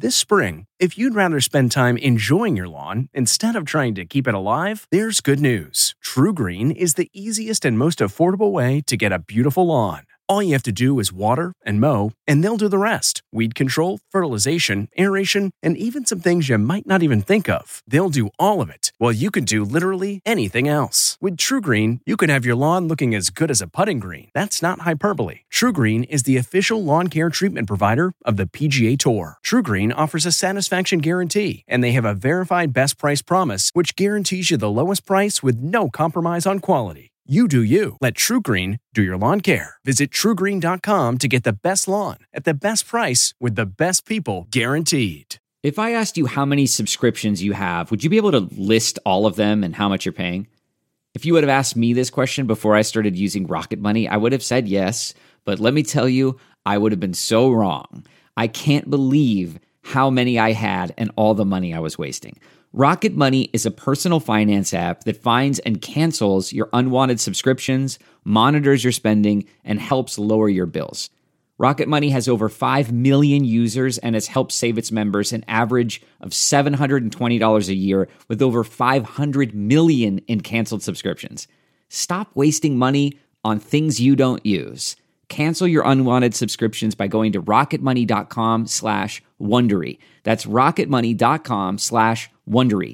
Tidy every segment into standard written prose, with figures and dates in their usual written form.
This spring, if you'd rather spend time enjoying your lawn instead of trying to keep it alive, there's good news. TruGreen is the easiest and most affordable way to get a beautiful lawn. All you have to do is water and mow, and they'll do the rest. Weed control, fertilization, aeration, and even some things you might not even think of. They'll do all of it, while you can do literally anything else. With TruGreen, you can have your lawn looking as good as a putting green. That's not hyperbole. TruGreen is the official lawn care treatment provider of the PGA Tour. TruGreen offers a satisfaction guarantee, and they have a verified best price promise, which guarantees you the lowest price with no compromise on quality. You do you. Let TruGreen do your lawn care. Visit TruGreen.com to get the best lawn at the best price with the best people guaranteed. If I asked you how many subscriptions you have, would you be able to list all of them and how much you're paying? If you would have asked me this question before I started using Rocket Money, I would have said yes. But let me tell you, I would have been so wrong. I can't believe how many I had and all the money I was wasting. Rocket Money is a personal finance app that finds and cancels your unwanted subscriptions, monitors your spending, and helps lower your bills. Rocket Money has over 5 million users and has helped save its members an average of $720 a year with over 500 million in canceled subscriptions. Stop wasting money on things you don't use. Cancel your unwanted subscriptions by going to rocketmoney.com/Wondery. That's rocketmoney.com/Wondery.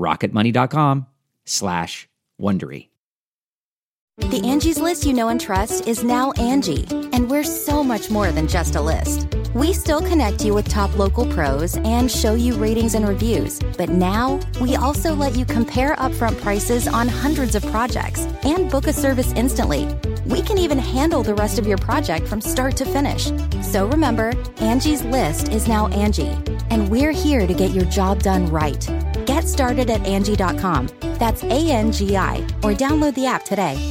rocketmoney.com/Wondery. The Angie's List you know and trust is now Angie, and we're so much more than just a list. We still connect you with top local pros and show you ratings and reviews, but now we also let you compare upfront prices on hundreds of projects and book a service instantly. We can even handle the rest of your project from start to finish. So remember, Angie's List is now Angie, and we're here to get your job done right. Get started at Angie.com. That's ANGI, or download the app today.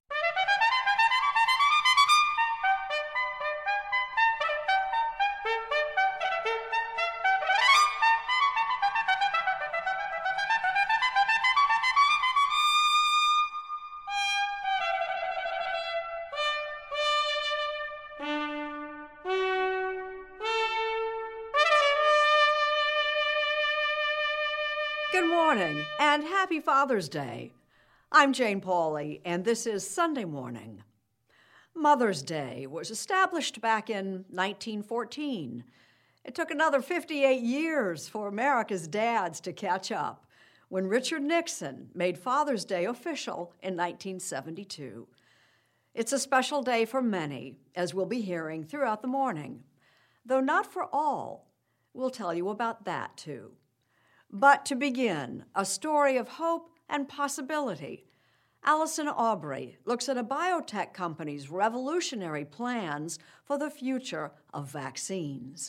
Good morning, and happy Father's Day. I'm Jane Pauley, and this is Sunday Morning. Mother's Day was established back in 1914. It took another 58 years for America's dads to catch up when Richard Nixon made Father's Day official in 1972. It's a special day for many, as we'll be hearing throughout the morning, though not for all. We'll tell you about that, too. But to begin, a story of hope and possibility. Allison Aubrey looks at a biotech company's revolutionary plans for the future of vaccines.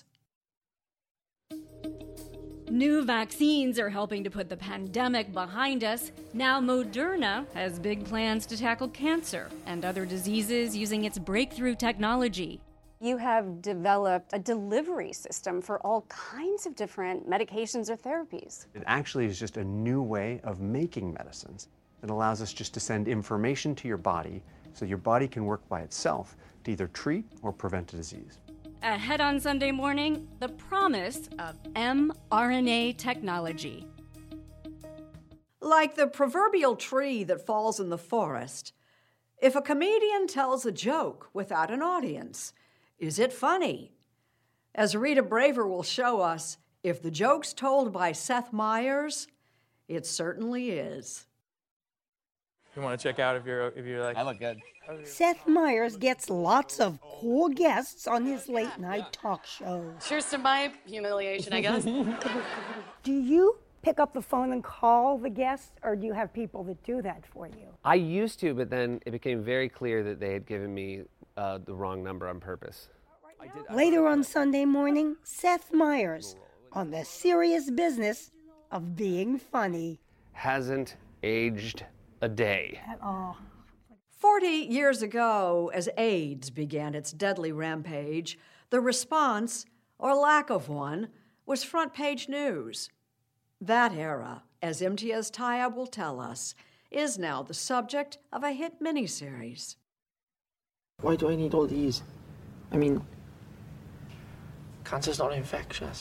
New vaccines are helping to put the pandemic behind us. Now Moderna has big plans to tackle cancer and other diseases using its breakthrough technology. You have developed a delivery system for all kinds of different medications or therapies. It actually is just a new way of making medicines that allows us just to send information to your body so your body can work by itself to either treat or prevent a disease. Ahead on Sunday morning, the promise of mRNA technology. Like the proverbial tree that falls in the forest, if a comedian tells a joke without an audience, is it funny? As Rita Braver will show us, if the joke's told by Seth Meyers, it certainly is. You want to check out if you're like... I look good. Seth Meyers gets lots of cool guests on his late night talk show. Cheers to my humiliation, I guess. Do you pick up the phone and call the guests, or do you have people that do that for you? I used to, but then it became very clear that they had given me the wrong number on purpose. Later on Sunday morning, Seth Meyers on the serious business of being funny. Hasn't aged a day. At all. 40 years ago, as AIDS began its deadly rampage, the response, or lack of one, was front-page news. That era, as Imtiaz Tyab will tell us, is now the subject of a hit miniseries. Why do I need all these? I mean, cancer's not infectious.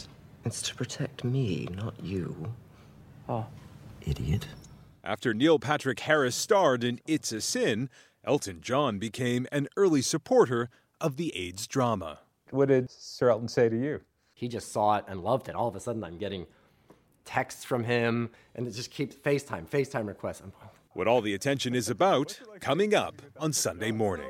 It's to protect me, not you. Oh. Idiot. After Neil Patrick Harris starred in It's a Sin, Elton John became an early supporter of the AIDS drama. What did Sir Elton say to you? He just saw it and loved it. All of a sudden, I'm getting texts from him, and it just keeps FaceTime requests. What all the attention is about, coming up on Sunday morning.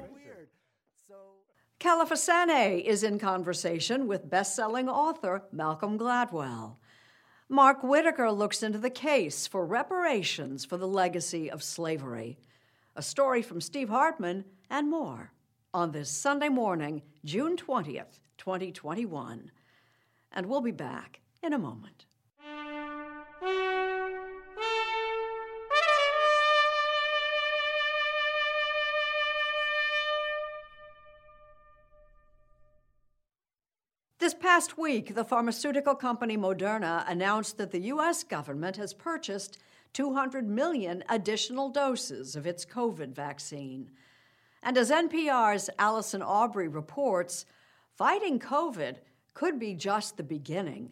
Califasane is in conversation with best-selling author Malcolm Gladwell. Mark Whitaker looks into the case for reparations for the legacy of slavery. A story from Steve Hartman and more on this Sunday morning, June 20th, 2021. And we'll be back in a moment. This past week, the pharmaceutical company Moderna announced that the U.S. government has purchased 200 million additional doses of its COVID vaccine. And as NPR's Allison Aubrey reports, fighting COVID could be just the beginning.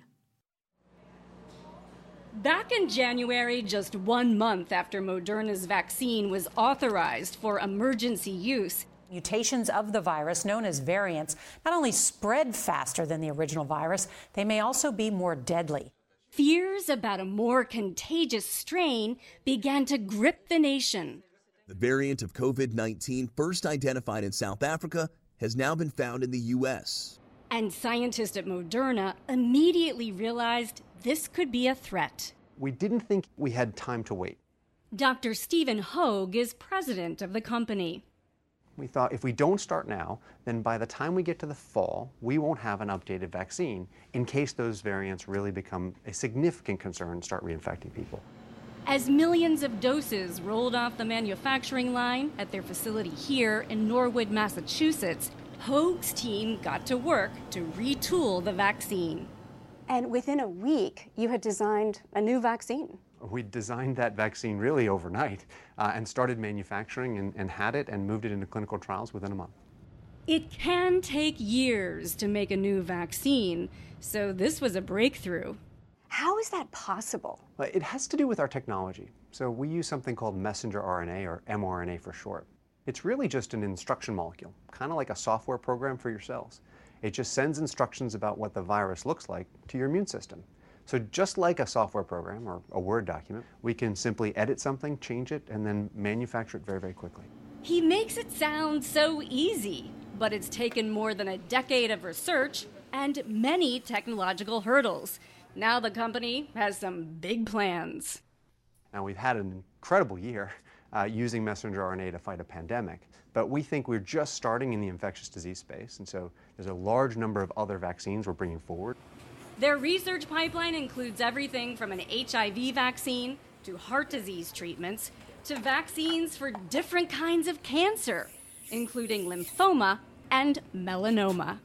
Back in January, just 1 month after Moderna's vaccine was authorized for emergency use, mutations of the virus, known as variants, not only spread faster than the original virus, they may also be more deadly. fears about a more contagious strain began to grip the nation. The variant of COVID-19 first identified in South Africa has now been found in the U.S. And scientists at Moderna immediately realized this could be a threat. We didn't think we had time to wait. Dr. Stephen Hogue is president of the company. We thought if we don't start now, then by the time we get to the fall, we won't have an updated vaccine in case those variants really become a significant concern and start reinfecting people. As millions of doses rolled off the manufacturing line at their facility here in Norwood, Massachusetts, Hogue's team got to work to retool the vaccine. And within a week, you had designed a new vaccine. We designed that vaccine really overnight and started manufacturing and had it and moved it into clinical trials within a month. It can take years to make a new vaccine, so this was a breakthrough. How is that possible? It has to do with our technology. So we use something called messenger RNA, or mRNA for short. It's really just an instruction molecule, kind of like a software program for your cells. It just sends instructions about what the virus looks like to your immune system. So just like a software program or a Word document, we can simply edit something, change it, and then manufacture it very, very quickly. He makes it sound so easy, but it's taken more than a decade of research and many technological hurdles. Now the company has some big plans. Now we've had an incredible year using messenger RNA to fight a pandemic, but we think we're just starting in the infectious disease space, and so there's a large number of other vaccines we're bringing forward. Their research pipeline includes everything from an HIV vaccine to heart disease treatments to vaccines for different kinds of cancer, including lymphoma and melanoma.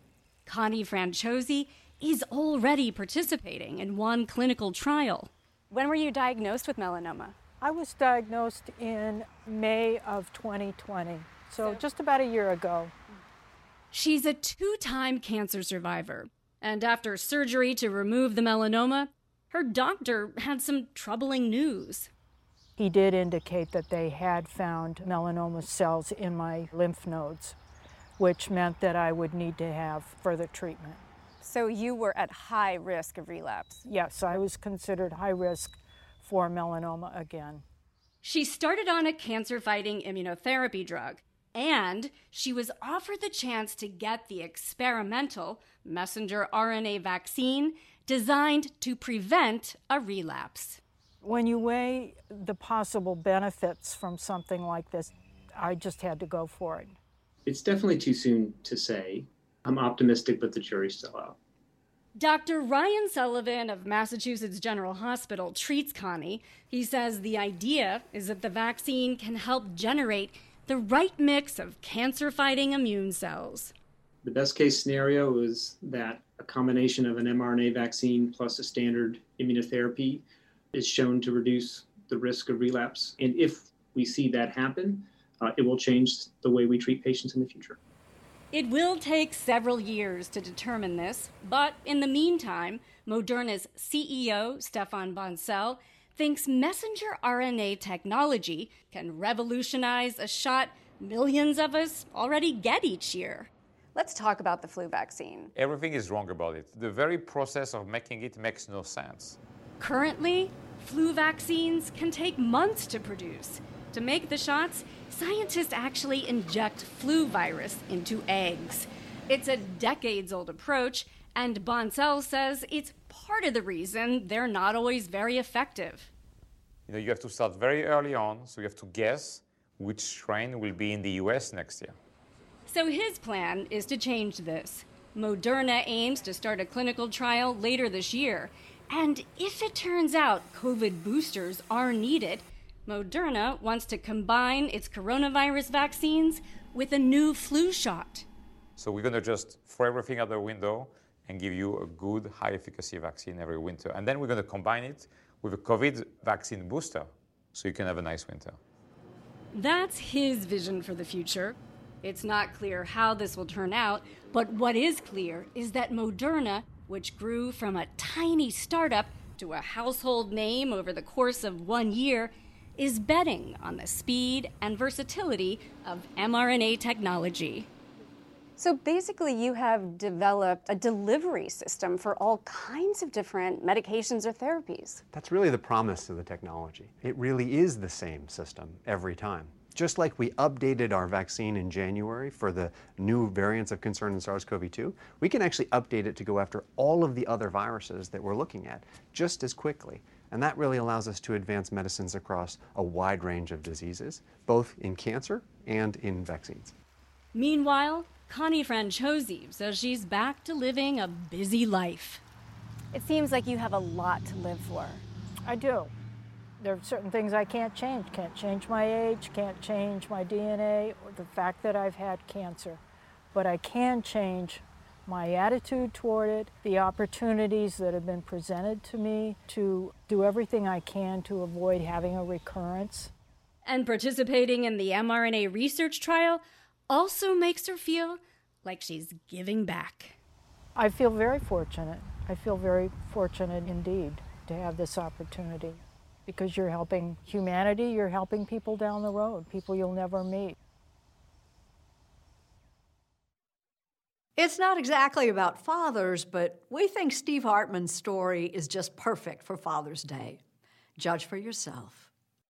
Connie Franchosi is already participating in one clinical trial. When were you diagnosed with melanoma? I was diagnosed in May of 2020, so just about a year ago. She's a 2-time cancer survivor. And after surgery to remove the melanoma, her doctor had some troubling news. He did indicate that they had found melanoma cells in my lymph nodes, which meant that I would need to have further treatment. So you were at high risk of relapse? Yes, I was considered high risk for melanoma again. She started on a cancer-fighting immunotherapy drug, and she was offered the chance to get the experimental messenger RNA vaccine designed to prevent a relapse. When you weigh the possible benefits from something like this, I just had to go for it. It's definitely too soon to say. I'm optimistic, but the jury's still out. Dr. Ryan Sullivan of Massachusetts General Hospital treats Connie. He says the idea is that the vaccine can help generate the right mix of cancer-fighting immune cells. The best case scenario is that a combination of an mRNA vaccine plus a standard immunotherapy is shown to reduce the risk of relapse. And if we see that happen, it will change the way we treat patients in the future. It will take several years to determine this, but in the meantime, Moderna's CEO, Stefan Bancel, thinks messenger RNA technology can revolutionize a shot millions of us already get each year. Let's talk about the flu vaccine. Everything is wrong about it. The very process of making it makes no sense. Currently, flu vaccines can take months to produce. To make the shots, scientists actually inject flu virus into eggs. It's a decades-old approach, and Bancel says it's part of the reason they're not always very effective. You have to start very early on, so you have to guess which strain will be in the US next year. So his plan is to change this. Moderna aims to start a clinical trial later this year. And if it turns out COVID boosters are needed, Moderna wants to combine its coronavirus vaccines with a new flu shot. So we're going to just throw everything out the window and give you a good, high-efficacy vaccine every winter. And then we're going to combine it with a COVID vaccine booster, so you can have a nice winter. That's his vision for the future. It's not clear how this will turn out, but what is clear is that Moderna, which grew from a tiny startup to a household name over the course of 1 year, is betting on the speed and versatility of mRNA technology. So basically, you have developed a delivery system for all kinds of different medications or therapies. That's really the promise of the technology. It really is the same system every time. Just like we updated our vaccine in January for the new variants of concern in SARS-CoV-2, we can actually update it to go after all of the other viruses that we're looking at just as quickly. And that really allows us to advance medicines across a wide range of diseases, both in cancer and in vaccines. Meanwhile, Connie Franchosi says she's back to living a busy life. It seems like you have a lot to live for. I do. There are certain things I can't change. Can't change my age, can't change my DNA, or the fact that I've had cancer. But I can change my attitude toward it, the opportunities that have been presented to me to do everything I can to avoid having a recurrence. And participating in the mRNA research trial also makes her feel like she's giving back. I feel very fortunate. I feel very fortunate indeed to have this opportunity, because you're helping humanity, you're helping people down the road, people you'll never meet. It's not exactly about fathers, but we think Steve Hartman's story is just perfect for Father's Day. Judge for yourself.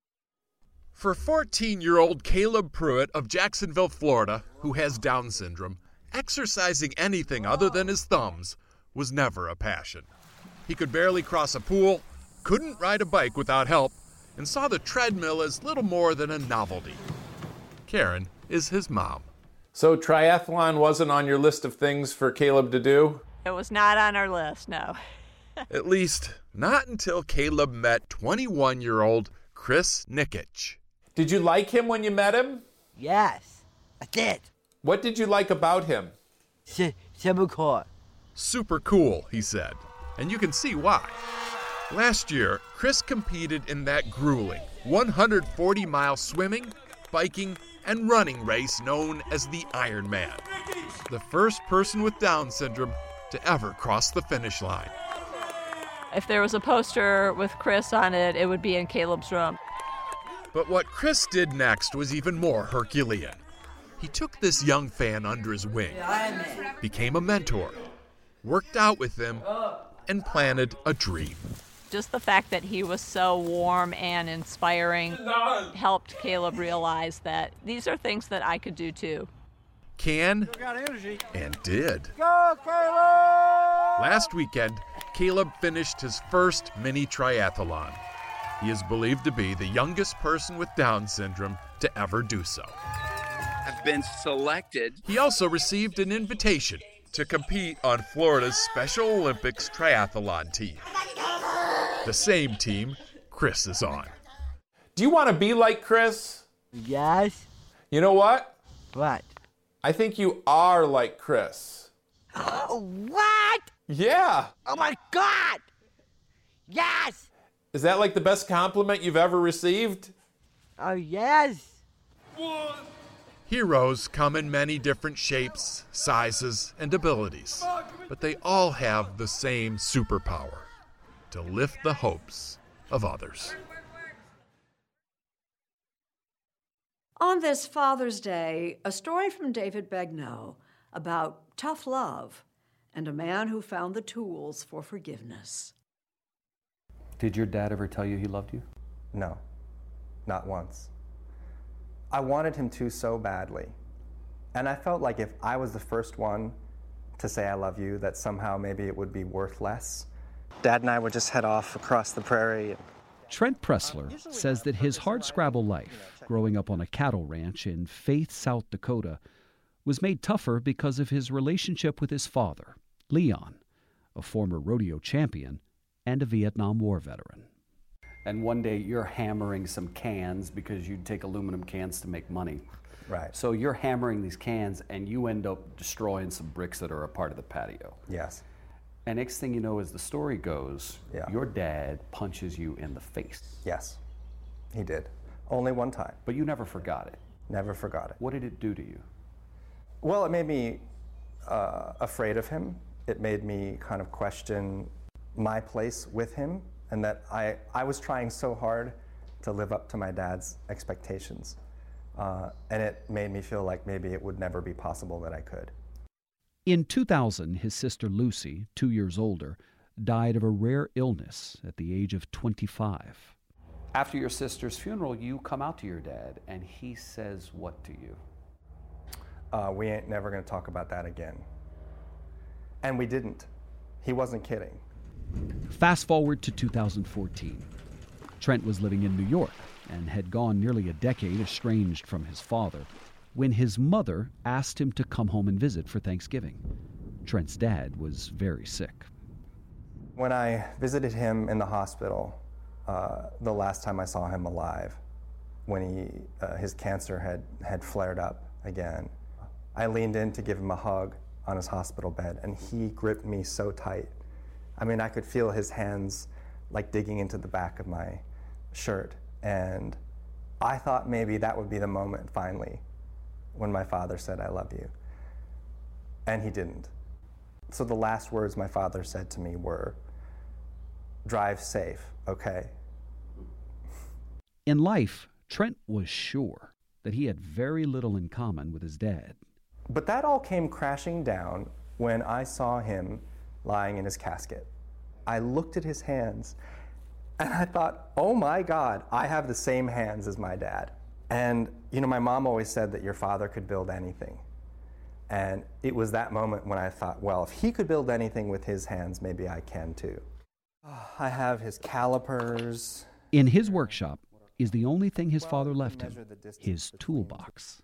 For 14-year-old Caleb Pruitt of Jacksonville, Florida, who has Down syndrome, exercising anything other than his thumbs was never a passion. He could barely cross a pool, couldn't ride a bike without help, and saw the treadmill as little more than a novelty. Karen is his mom. So triathlon wasn't on your list of things for Caleb to do? It was not on our list, no. At least, not until Caleb met 21-year-old Chris Nikich. Did you like him when you met him? Yes, I did. What did you like about him? Super cool. Super cool, he said. And you can see why. Last year, Chris competed in that grueling 140-mile swimming, biking, and running race known as the Ironman. The first person with Down syndrome to ever cross the finish line. If there was a poster with Chris on it, it would be in Caleb's room. But what Chris did next was even more Herculean. He took this young fan under his wing, became a mentor, worked out with him, and planted a dream. Just the fact that he was so warm and inspiring helped Caleb realize that these are things that I could do too. Can and did. Go, Caleb! Last weekend, Caleb finished his first mini triathlon. He is believed to be the youngest person with Down syndrome to ever do so. I've been selected. He also received an invitation to compete on Florida's Special Olympics triathlon team. The same team Chris is on. Do you want to be like Chris? Yes. You know what? What? I think you are like Chris. What? Yeah. Oh my God! Yes! Is that like the best compliment you've ever received? Oh, yes. Heroes come in many different shapes, sizes, and abilities, but they all have the same superpower: to lift the hopes of others. On this Father's Day, a story from David Begnaud about tough love and a man who found the tools for forgiveness. Did your dad ever tell you he loved you? No, not once. I wanted him to so badly. And I felt like if I was the first one to say I love you, that somehow maybe it would be worth less. Dad and I would just head off across the prairie. Trent Pressler says that his hardscrabble life, growing up on a cattle ranch in Faith, South Dakota, was made tougher because of his relationship with his father, Leon, a former rodeo champion and a Vietnam War veteran. And one day you're hammering some cans because you take aluminum cans to make money. Right. So you're hammering these cans and you end up destroying some bricks that are a part of the patio. Yes. And next thing you know, as the story goes, your dad punches you in the face. Yes, he did. Only one time. But you never forgot it. Never forgot it. What did it do to you? Well, it made me afraid of him. It made me kind of question my place with him, and that I was trying so hard to live up to my dad's expectations. And it made me feel like maybe it would never be possible that I could. In 2000, his sister Lucy, 2 years older, died of a rare illness at the age of 25. After your sister's funeral, you come out to your dad, and he says what to you? We ain't never going to talk about that again. And we didn't. He wasn't kidding. Fast forward to 2014. Trent was living in New York and had gone nearly a decade estranged from his father when his mother asked him to come home and visit for Thanksgiving. Trent's dad was very sick. When I visited him in the hospital, the last time I saw him alive, when his cancer had flared up again, I leaned in to give him a hug on his hospital bed, and he gripped me so tight. I mean, I could feel his hands like digging into the back of my shirt, and I thought maybe that would be the moment finally when my father said, "I love you." And he didn't. So the last words my father said to me were, "Drive safe, okay?" In life, Trent was sure that he had very little in common with his dad. But that all came crashing down when I saw him lying in his casket. I looked at his hands and I thought, oh my God, I have the same hands as my dad. And, you know, my mom always said that your father could build anything. And it was that moment when I thought, well, if he could build anything with his hands, maybe I can too. I have his calipers. In his workshop is the only thing his father left him, his toolbox.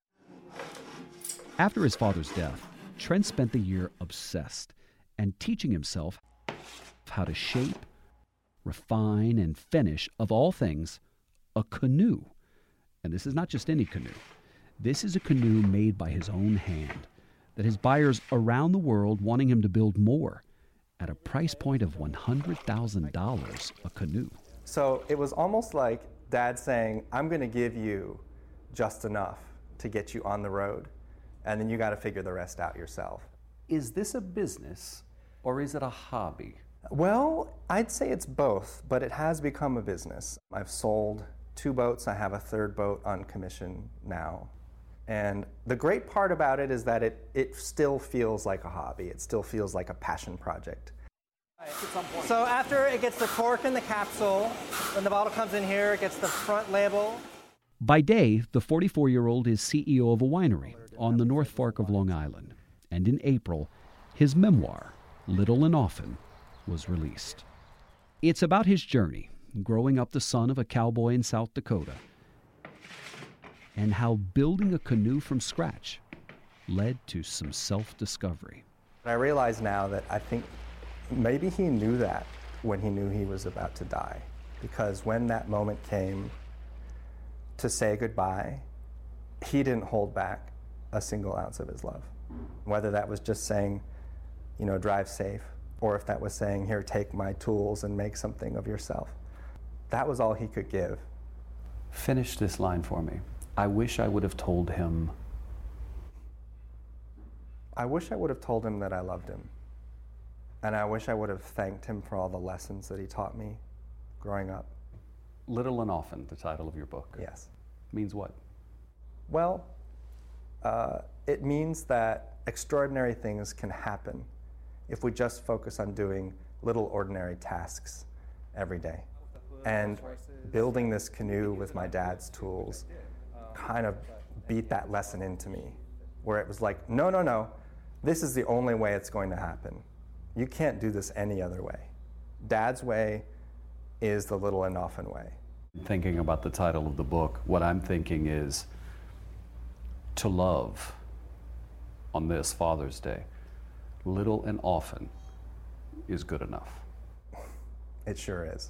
After his father's death, Trent spent the year obsessed and teaching himself how to shape, refine, and finish, of all things, a canoe. And this is not just any canoe. This is a canoe made by his own hand that has buyers around the world wanting him to build more at a price point of $100,000 a canoe. So it was almost like Dad saying, I'm going to give you just enough to get you on the road, and then you got to figure the rest out yourself. Is this a business or is it a hobby? Well, I'd say it's both, but it has become a business. I've sold 2 boats. I have a 3rd boat on commission now. And the great part about it is that it still feels like a hobby. It still feels like a passion project. So after it gets the cork in the capsule, when the bottle comes in here, it gets the front label. By day, the 44-year-old is CEO of a winery on the North Fork of Long Island. And in April, his memoir, Little and Often, was released. It's about his journey, growing up the son of a cowboy in South Dakota, and how building a canoe from scratch led to some self-discovery. I realize now that I think maybe he knew that when he knew he was about to die, because when that moment came to say goodbye, he didn't hold back a single ounce of his love. Whether that was just saying, you know, drive safe, or if that was saying, here, take my tools and make something of yourself. That was all he could give. Finish this line for me. I wish I would have told him. I wish I would have told him that I loved him. And I wish I would have thanked him for all the lessons that he taught me growing up. Little and Often, the title of your book. Yes. Means what? Well, it means that extraordinary things can happen if we just focus on doing little ordinary tasks every day. And building this canoe with my dad's tools kind of beat that lesson into me, where it was like, no, this is the only way it's going to happen. You can't do this any other way. Dad's way is the little and often way. Thinking about the title of the book, what I'm thinking is to love on this Father's Day, little and often is good enough. It sure is.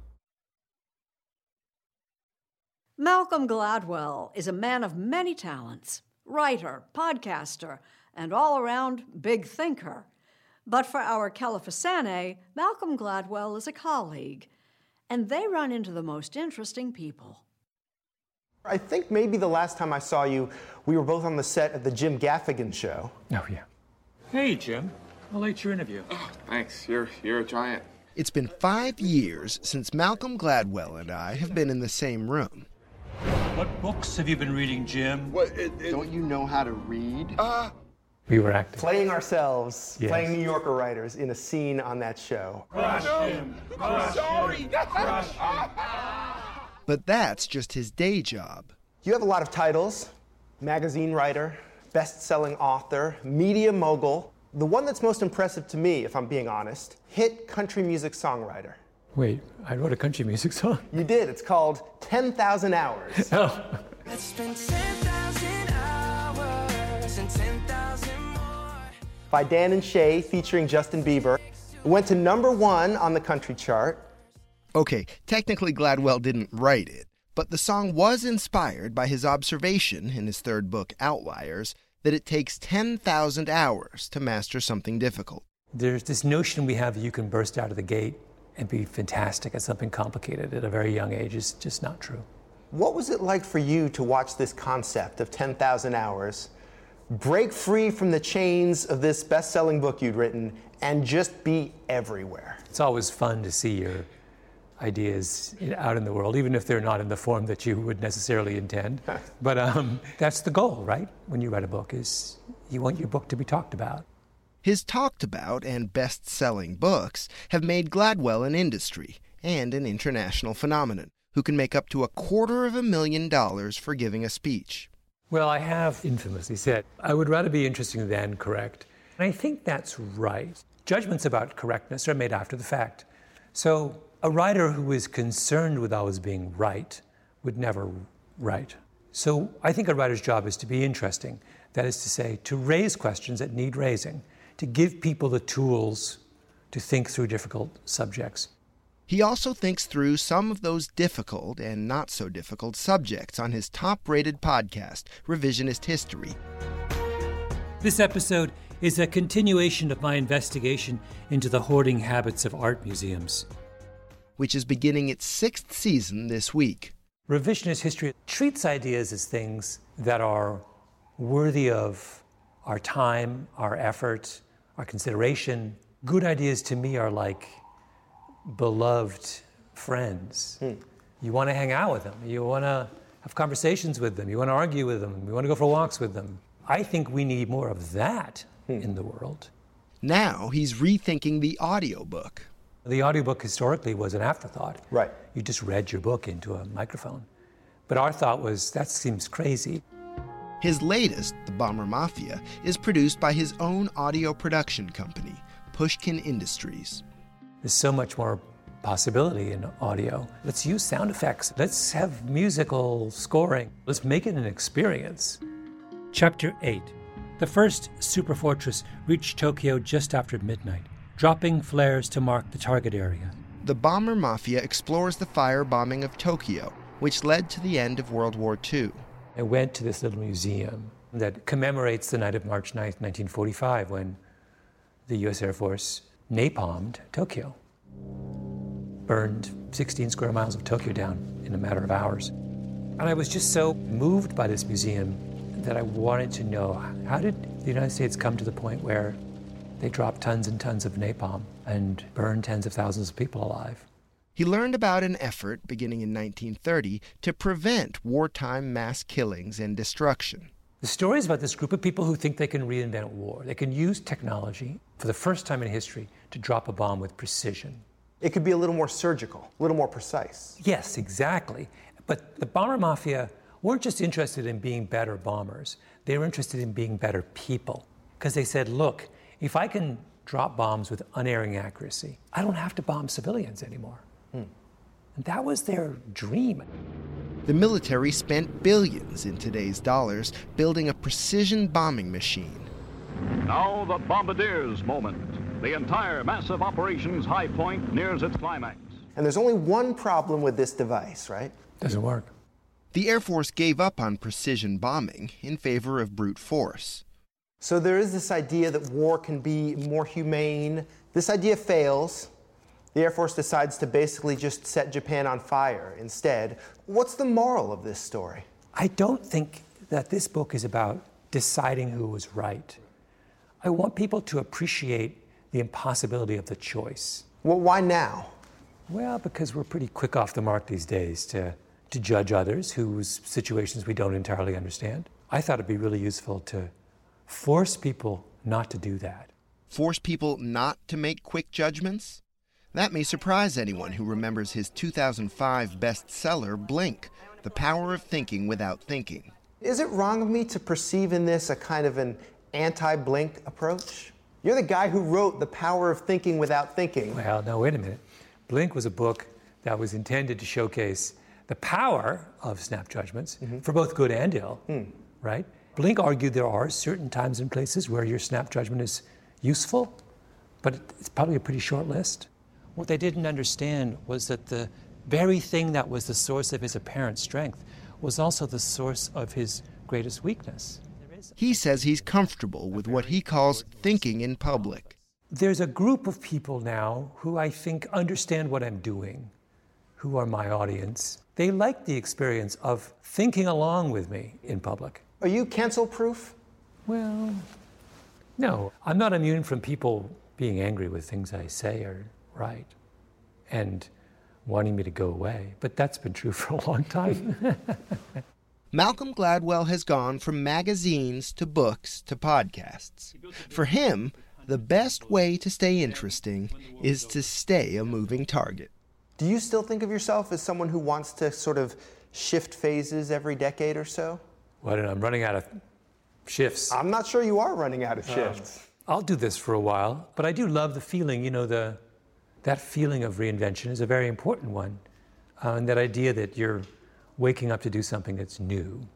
Malcolm Gladwell is a man of many talents, writer, podcaster, and all-around big thinker. But for our Kelafasane, Malcolm Gladwell is a colleague, and they run into the most interesting people. I think maybe the last time I saw you, we were both on the set of the Jim Gaffigan show. Oh, yeah. Hey, Jim. I'll late your interview. Oh, thanks. You're a giant. It's been 5 years since Malcolm Gladwell and I have been in the same room. What books have you been reading, Jim? Don't you know how to read? We were acting. Playing ourselves, Yes. playing New Yorker writers in a scene on that show. Crush him. I'm sorry. Crush him. But that's just his day job. You have a lot of titles: magazine writer, best-selling author, media mogul. The one that's most impressive to me, if I'm being honest, hit country music songwriter. Wait, I wrote a country music song? You did. It's called 10,000 Hours. Oh. Let's spend 10,000 hours and 10,000 more. By Dan and Shay, featuring Justin Bieber. It went to #1 on the country chart. Okay, technically Gladwell didn't write it, but the song was inspired by his observation in his third book, Outliers, that it takes 10,000 hours to master something difficult. There's this notion we have that you can burst out of the gate and be fantastic at something complicated at a very young age. Is just not true. What was it like for you to watch this concept of 10,000 hours, break free from the chains of this best-selling book you'd written, and just be everywhere? It's always fun to see your ideas out in the world, even if they're not in the form that you would necessarily intend. But that's the goal, right? When you write a book, is you want your book to be talked about. His talked about and best-selling books have made Gladwell an industry and an international phenomenon who can make up to $250,000 for giving a speech. Well, I have infamously said, I would rather be interesting than correct. And I think that's right. Judgments about correctness are made after the fact. So a writer who is concerned with always being right would never write. So I think a writer's job is to be interesting. That is to say, to raise questions that need raising, to give people the tools to think through difficult subjects. He also thinks through some of those difficult and not so difficult subjects on his top-rated podcast, Revisionist History. This episode is a continuation of my investigation into the hoarding habits of art museums, which is beginning its 6th season this week. Revisionist history treats ideas as things that are worthy of our time, our effort, our consideration. Good ideas to me are like beloved friends. You want to hang out with them. You want to have conversations with them. You want to argue with them. You want to go for walks with them. I think we need more of that in the world. Now he's rethinking the audiobook. The audiobook historically was an afterthought. Right. You just read your book into a microphone. But our thought was, that seems crazy. His latest, The Bomber Mafia, is produced by his own audio production company, Pushkin Industries. There's so much more possibility in audio. Let's use sound effects. Let's have musical scoring. Let's make it an experience. Chapter 8. The first superfortress reached Tokyo just after midnight, dropping flares to mark the target area. The Bomber Mafia explores the firebombing of Tokyo, which led to the end of World War II. I went to this little museum that commemorates the night of March 9th, 1945, when the U.S. Air Force napalmed Tokyo, burned 16 square miles of Tokyo down in a matter of hours. And I was just so moved by this museum that I wanted to know, how did the United States come to the point where they dropped tons and tons of napalm and burned tens of thousands of people alive? He learned about an effort beginning in 1930 to prevent wartime mass killings and destruction. The story is about this group of people who think they can reinvent war. They can use technology for the first time in history to drop a bomb with precision. It could be a little more surgical, a little more precise. Yes, exactly. But the bomber mafia weren't just interested in being better bombers. They were interested in being better people. Because they said, look, if I can drop bombs with unerring accuracy, I don't have to bomb civilians anymore. And that was their dream. The military spent billions in today's dollars building a precision bombing machine. Now the Bombardier's moment. The entire massive operations high point nears its climax. And there's only one problem with this device, right? Doesn't work. The Air Force gave up on precision bombing in favor of brute force. So there is this idea that war can be more humane. This idea fails. The Air Force decides to basically just set Japan on fire instead. What's the moral of this story? I don't think that this book is about deciding who was right. I want people to appreciate the impossibility of the choice. Well, why now? Well, because we're pretty quick off the mark these days to judge others whose situations we don't entirely understand. I thought it'd be really useful to force people not to do that. Force people not to make quick judgments? That may surprise anyone who remembers his 2005 bestseller, Blink, The Power of Thinking Without Thinking. Is it wrong of me to perceive in this a kind of an anti-Blink approach? You're the guy who wrote The Power of Thinking Without Thinking. Well, no, wait a minute. Blink was a book that was intended to showcase the power of snap judgments for both good and ill, right? Blink argued there are certain times and places where your snap judgment is useful, but it's probably a pretty short list. What they didn't understand was that the very thing that was the source of his apparent strength was also the source of his greatest weakness. He says he's comfortable with what he calls thinking in public. There's a group of people now who I think understand what I'm doing, who are my audience. They like the experience of thinking along with me in public. Are you cancel-proof? Well, no. I'm not immune from people being angry with things I say or write and wanting me to go away. But that's been true for a long time. Malcolm Gladwell has gone from magazines to books to podcasts. For him, the best way to stay interesting is to stay a moving target. Do you still think of yourself as someone who wants to sort of shift phases every decade or so? Well, I don't know, I'm running out of shifts. I'm not sure you are running out of shifts. I'll do this for a while, but I do love the feeling, that feeling of reinvention is a very important one. And that idea that you're waking up to do something that's new.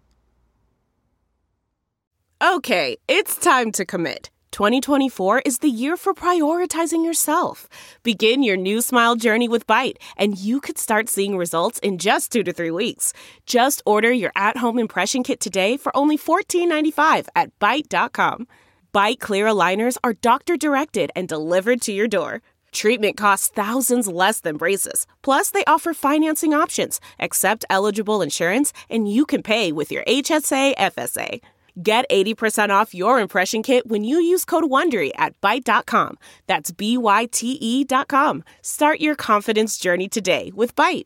Okay, it's time to commit. 2024 is the year for prioritizing yourself. Begin your new smile journey with Byte, and you could start seeing results in just 2 to 3 weeks. Just order your at-home impression kit today for only $14.95 at Byte.com. Byte Clear aligners are doctor-directed and delivered to your door. Treatment costs thousands less than braces. Plus, they offer financing options, accept eligible insurance, and you can pay with your HSA FSA. Get 80% off your impression kit when you use code WONDERY at Byte.com. That's BYTE.com. Start your confidence journey today with Byte.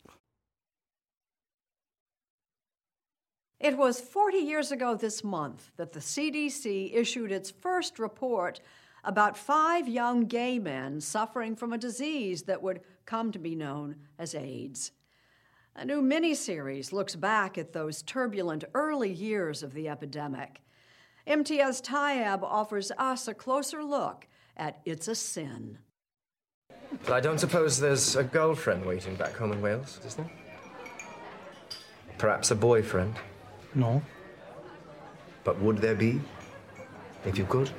It was 40 years ago this month that the CDC issued its first report about 5 young gay men suffering from a disease that would come to be known as AIDS. A new miniseries looks back at those turbulent early years of the epidemic. MTS Tayeb offers us a closer look at It's a Sin. I don't suppose there's a girlfriend waiting back home in Wales, is there? Perhaps a boyfriend? No. But would there be, if you could?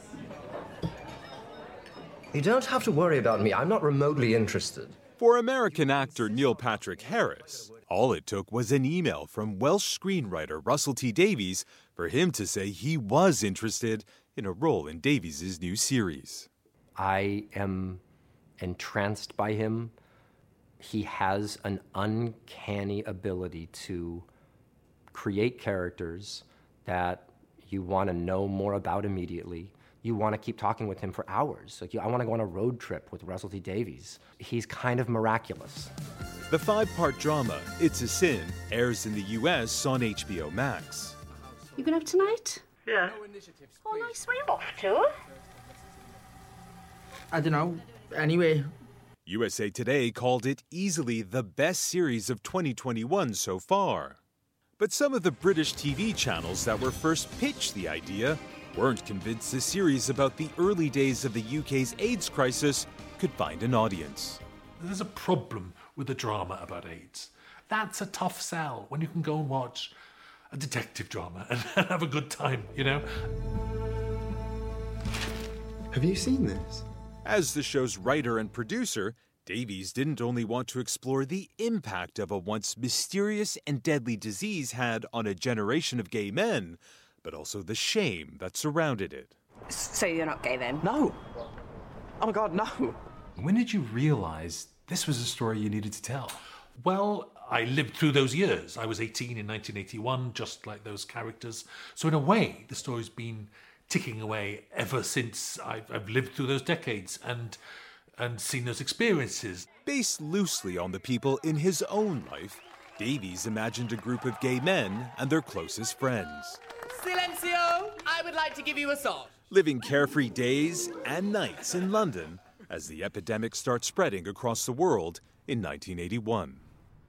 You don't have to worry about me. I'm not remotely interested. For American actor Neil Patrick Harris, all it took was an email from Welsh screenwriter Russell T Davies for him to say he was interested in a role in Davies' new series. I am entranced by him. He has an uncanny ability to create characters that you want to know more about immediately. You want to keep talking with him for hours. Like, I want to go on a road trip with Russell T Davies. He's kind of miraculous. The 5-part drama, It's a Sin, airs in the US on HBO Max. You going out tonight? Yeah. Oh, nice. Where you off to? I don't know. Anyway. USA Today called it easily the best series of 2021 so far. But some of the British TV channels that were first pitched the idea weren't convinced the series about the early days of the UK's AIDS crisis could find an audience. There's a problem with a drama about AIDS. That's a tough sell when you can go and watch a detective drama and have a good time, you know? Have you seen this? As the show's writer and producer, Davies didn't only want to explore the impact of a once mysterious and deadly disease had on a generation of gay men, but also the shame that surrounded it. So you're not gay then? No. Oh my God, no. When did you realise this was a story you needed to tell? Well, I lived through those years. I was 18 in 1981, just like those characters. So in a way, the story's been ticking away ever since I've lived through those decades and seen those experiences. Based loosely on the people in his own life, Davies imagined a group of gay men and their closest friends. Silencio! I would like to give you a song. Living carefree days and nights in London as the epidemic starts spreading across the world in 1981.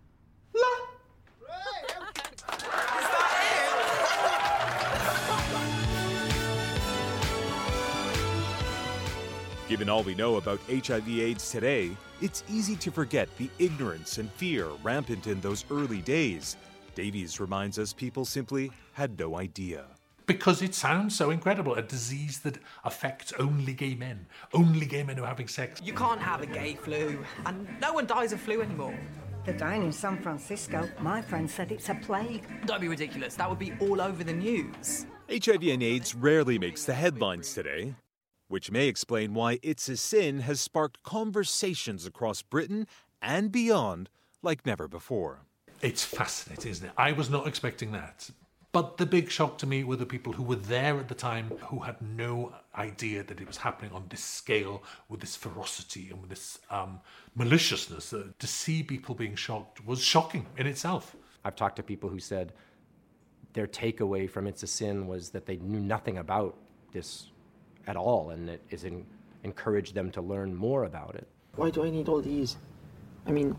Given all we know about HIV/AIDS today, it's easy to forget the ignorance and fear rampant in those early days. Davies reminds us people simply had no idea. Because it sounds so incredible, a disease that affects only gay men who are having sex. You can't have a gay flu, and no one dies of flu anymore. They're dying in San Francisco. My friend said it's a plague. Don't be ridiculous, that would be all over the news. HIV and AIDS rarely makes the headlines today, which may explain why It's a Sin has sparked conversations across Britain and beyond like never before. It's fascinating, isn't it? I was not expecting that. But the big shock to me were the people who were there at the time who had no idea that it was happening on this scale, with this ferocity and with this maliciousness. To see people being shocked was shocking in itself. I've talked to people who said their takeaway from It's a Sin was that they knew nothing about this at all, and it is encouraged them to learn more about it. Why do I need all these? I mean,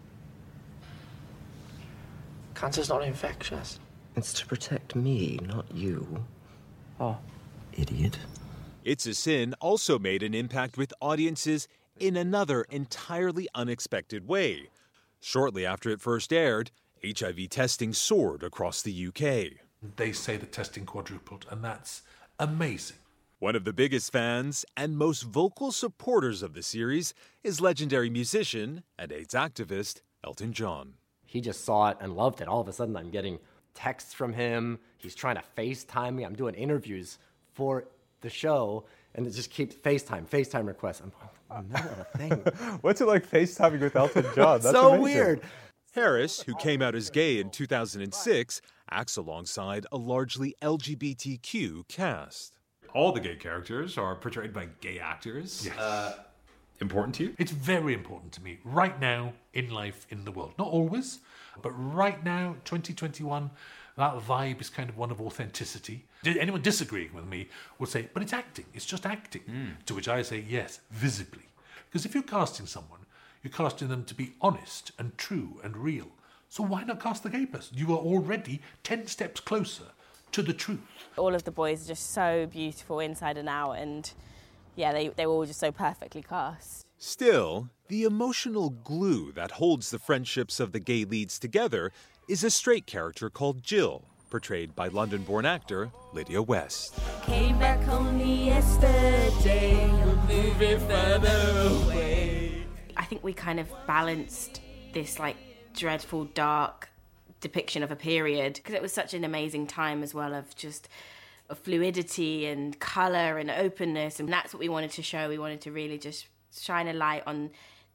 cancer's not infectious. It's to protect me, not you. Oh. Idiot. It's a Sin also made an impact with audiences in another entirely unexpected way. Shortly after it first aired, HIV testing soared across the UK. They say the testing quadrupled, and that's amazing. One of the biggest fans and most vocal supporters of the series is legendary musician and AIDS activist Elton John. He just saw it and loved it. All of a sudden, I'm getting texts from him. He's trying to FaceTime me. I'm doing interviews for the show, and it just keeps FaceTime requests. I'm not a thing. What's it like FaceTiming with Elton John? That's so amazing. Weird. Harris, who came out as gay in 2006, acts alongside a largely LGBTQ cast. All the gay characters are portrayed by gay actors. Yes. Important to you? It's very important to me. Right now, in life, in the world. Not always, but right now, 2021, that vibe is kind of one of authenticity. Anyone disagreeing with me would say, but it's acting. It's just acting. To which I say, yes, visibly. Because if you're casting someone, you're casting them to be honest and true and real. So why not cast the gay person? You are already 10 steps closer to the truth. All of the boys are just so beautiful inside and out, and yeah, they were all just so perfectly cast. Still, the emotional glue that holds the friendships of the gay leads together is a straight character called Jill, portrayed by London-born actor Lydia West. Came back only yesterday, moving further away. I think we kind of balanced this like dreadful, dark depiction of a period, because it was such an amazing time as well of just fluidity and colour and openness, and that's what we wanted to show. We wanted to really just shine a light on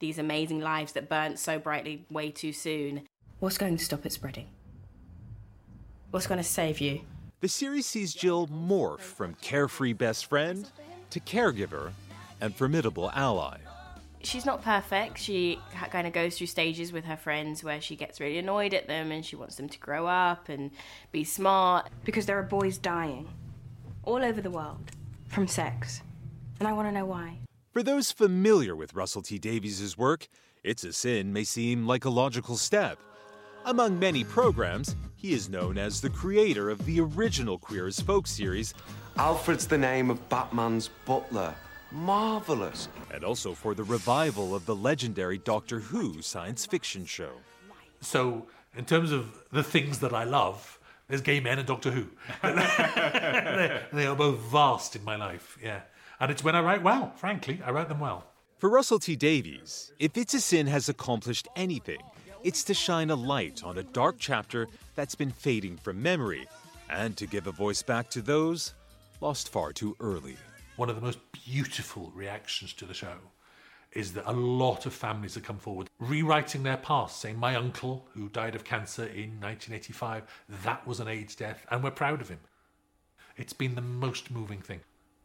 these amazing lives that burnt so brightly way too soon. What's going to stop it spreading? What's going to save you? The series sees Jill morph from carefree best friend to caregiver and formidable ally. She's not perfect. She kind of goes through stages with her friends where she gets really annoyed at them and she wants them to grow up and be smart. Because there are boys dying all over the world from sex. And I want to know why. For those familiar with Russell T Davies' work, It's a Sin may seem like a logical step. Among many programs, he is known as the creator of the original Queer as Folk series. Alfred's the name of Batman's butler. Marvelous. And also for the revival of the legendary Doctor Who science fiction show. So, in terms of the things that I love, there's gay men and Doctor Who. They are both vast in my life, yeah. And it's when I write well, frankly. I write them well. For Russell T Davies, if It's a Sin has accomplished anything, it's to shine a light on a dark chapter that's been fading from memory, and to give a voice back to those lost far too early. One of the most beautiful reactions to the show is that a lot of families have come forward, rewriting their past, saying, my uncle, who died of cancer in 1985, that was an AIDS death, and we're proud of him. It's been the most moving thing.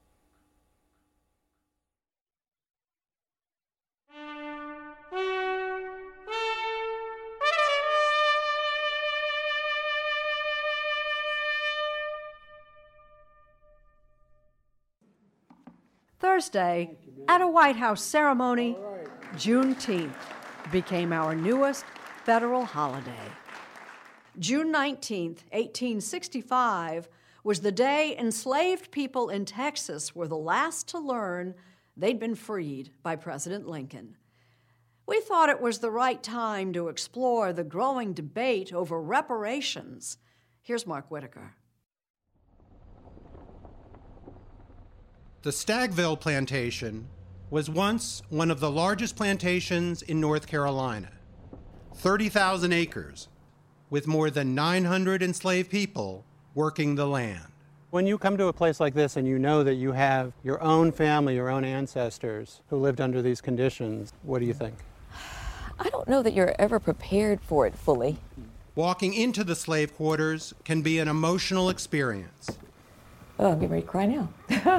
Thursday, at a White House ceremony, Juneteenth became our newest federal holiday. June 19th, 1865, was the day enslaved people in Texas were the last to learn they'd been freed by President Lincoln. We thought it was the right time to explore the growing debate over reparations. Here's Mark Whitaker. The Stagville Plantation was once one of the largest plantations in North Carolina, 30,000 acres, with more than 900 enslaved people working the land. When you come to a place like this and you know that you have your own family, your own ancestors who lived under these conditions, what do you think? I don't know that you're ever prepared for it fully. Walking into the slave quarters can be an emotional experience. Oh, I'm getting ready to cry now.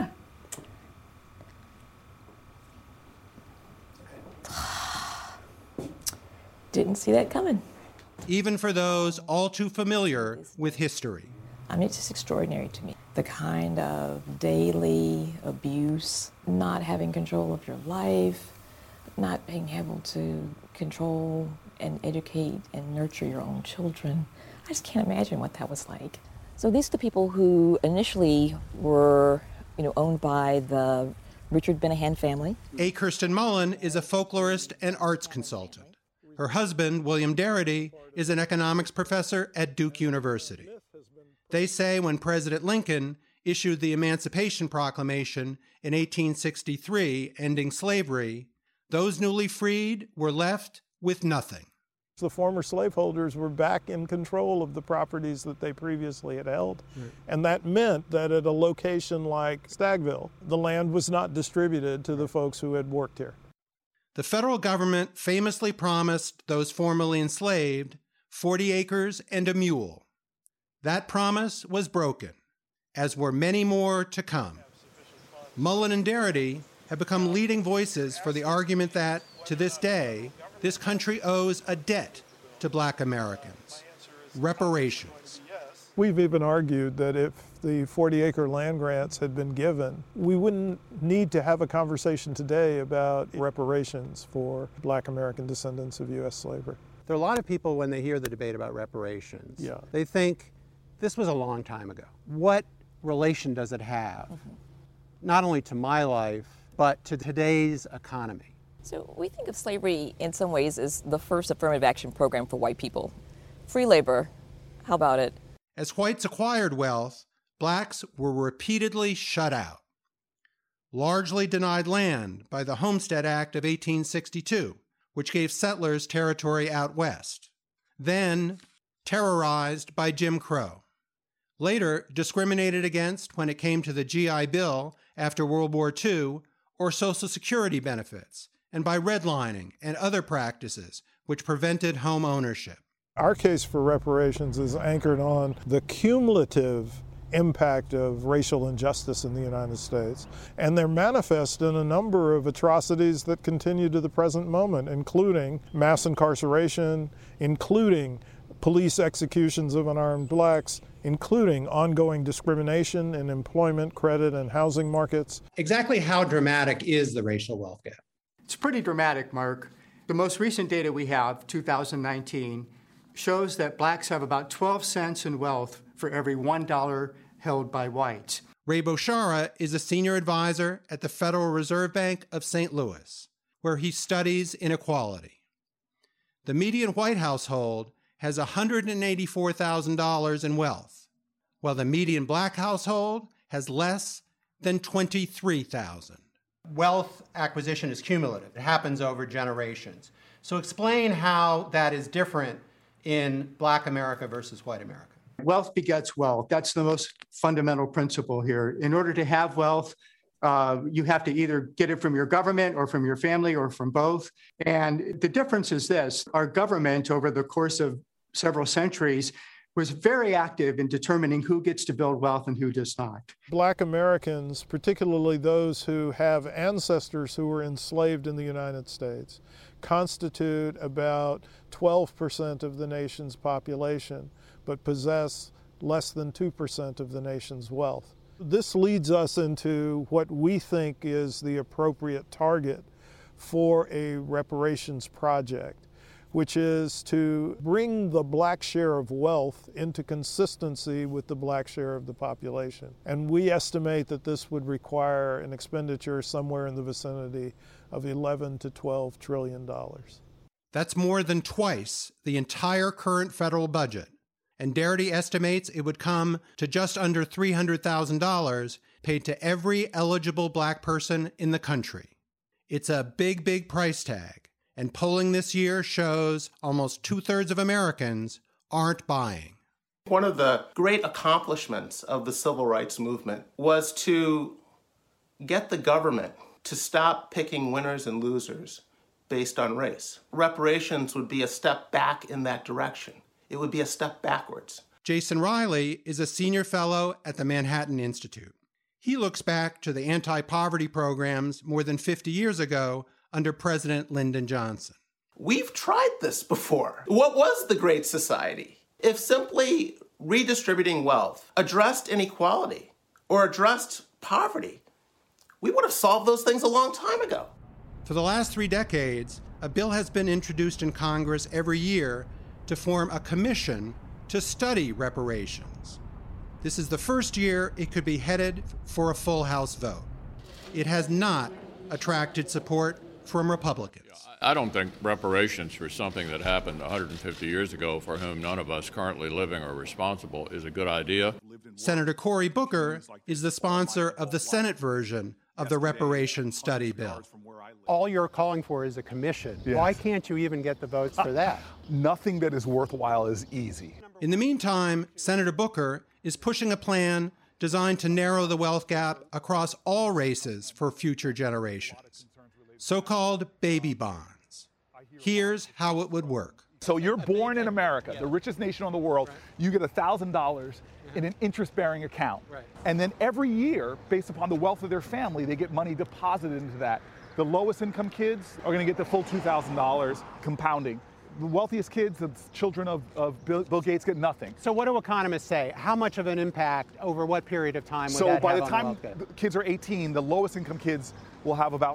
Didn't see that coming. Even for those all too familiar with history. I mean, it's just extraordinary to me. The kind of daily abuse, not having control of your life, not being able to control and educate and nurture your own children. I just can't imagine what that was like. So these are the people who initially were, owned by the Richard Benahan family. A. Kirsten Mullen is a folklorist and arts consultant. Her husband, William Darity, is an economics professor at Duke University. They say when President Lincoln issued the Emancipation Proclamation in 1863, ending slavery, those newly freed were left with nothing. The former slaveholders were back in control of the properties that they previously had held. Right. And that meant that at a location like Stagville, the land was not distributed to the folks who had worked here. The federal government famously promised those formerly enslaved 40 acres and a mule. That promise was broken, as were many more to come. Mullen and Darity have become leading voices for the argument that, to this day, this country owes a debt to Black Americans, reparations. We've even argued that if the 40-acre land grants had been given, we wouldn't need to have a conversation today about reparations for Black American descendants of U.S. slavery. There are a lot of people, when they hear the debate about reparations, they think, this was a long time ago. What relation does it have, not only to my life, but to today's economy? So we think of slavery in some ways as the first affirmative action program for white people. Free labor, how about it? As whites acquired wealth, blacks were repeatedly shut out. Largely denied land by the Homestead Act of 1862, which gave settlers territory out west. Then terrorized by Jim Crow. Later discriminated against when it came to the GI Bill after World War II or Social Security benefits, and by redlining and other practices which prevented home ownership. Our case for reparations is anchored on the cumulative impact of racial injustice in the United States, and they're manifest in a number of atrocities that continue to the present moment, including mass incarceration, including police executions of unarmed blacks, including ongoing discrimination in employment, credit, and housing markets. Exactly how dramatic is the racial wealth gap? It's pretty dramatic, Mark. The most recent data we have, 2019, shows that blacks have about 12 cents in wealth for every $1 held by whites. Ray Boshara is a senior advisor at the Federal Reserve Bank of St. Louis, where he studies inequality. The median white household has $184,000 in wealth, while the median black household has less than $23,000. Wealth acquisition is cumulative. It happens over generations. So explain how that is different in Black America versus white America. Wealth begets wealth. That's the most fundamental principle here. In order to have wealth, you have to either get it from your government or from your family or from both. And the difference is this: our government over the course of several centuries was very active in determining who gets to build wealth and who does not. Black Americans, particularly those who have ancestors who were enslaved in the United States, constitute about 12% of the nation's population, but possess less than 2% of the nation's wealth. This leads us into what we think is the appropriate target for a reparations project, which is to bring the black share of wealth into consistency with the black share of the population. And we estimate that this would require an expenditure somewhere in the vicinity of $11 to $12 trillion. That's more than twice the entire current federal budget. And Darity estimates it would come to just under $300,000 paid to every eligible black person in the country. It's a big, big price tag. And polling this year shows almost 2/3 of Americans aren't buying. One of the great accomplishments of the civil rights movement was to get the government to stop picking winners and losers based on race. Reparations would be a step back in that direction. It would be a step backwards. Jason Riley is a senior fellow at the Manhattan Institute. He looks back to the anti-poverty programs more than 50 years ago under President Lyndon Johnson. We've tried this before. What was the Great Society? If simply redistributing wealth addressed inequality or addressed poverty, we would have solved those things a long time ago. For the last 3 decades, a bill has been introduced in Congress every year to form a commission to study reparations. This is the first year it could be headed for a full House vote. It has not attracted support from Republicans. I don't think reparations for something that happened 150 years ago for whom none of us currently living are responsible is a good idea. Senator Cory Booker is the sponsor of the Senate version of the reparations study bill. All you're calling for is a commission. Yes. Why can't you even get the votes for that? Nothing that is worthwhile is easy. In the meantime, Senator Booker is pushing a plan designed to narrow the wealth gap across all races for future generations. So-called baby bonds. Here's how it would work. So you're born in America, the richest nation in the world. You get $1,000 in an interest-bearing account. Right. And then every year, based upon the wealth of their family, they get money deposited into that. The lowest income kids are going to get the full $2,000 compounding. The wealthiest kids, the children of Bill Gates, get nothing. So what do economists say? How much of an impact over what period of time would that have on the wealth gap? So by the time kids are 18, the lowest income kids will have about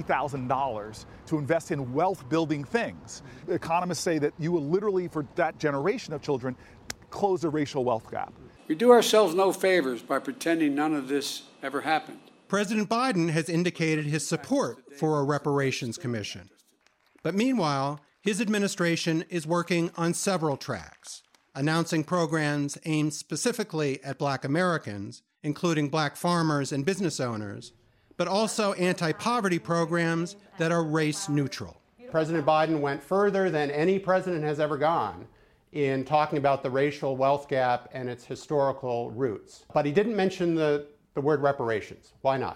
$50,000 to invest in wealth-building things. Economists say that you will literally, for that generation of children, close the racial wealth gap. We do ourselves no favors by pretending none of this ever happened. President Biden has indicated his support for a reparations commission. But meanwhile, his administration is working on several tracks, announcing programs aimed specifically at Black Americans, including Black farmers and business owners, but also anti-poverty programs that are race neutral. President Biden went further than any president has ever gone in talking about the racial wealth gap and its historical roots. But he didn't mention the word reparations. Why not?